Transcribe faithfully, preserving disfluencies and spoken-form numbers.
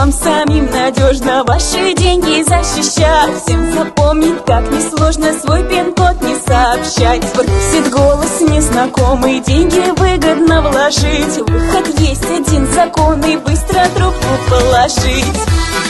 вам самим надежно ваши деньги защищать. Всем запомнить, как несложно свой пин-код не сообщать. Сбросит голос незнакомый, деньги выгодно вложить. Выход есть один законный, быстро трубку положить.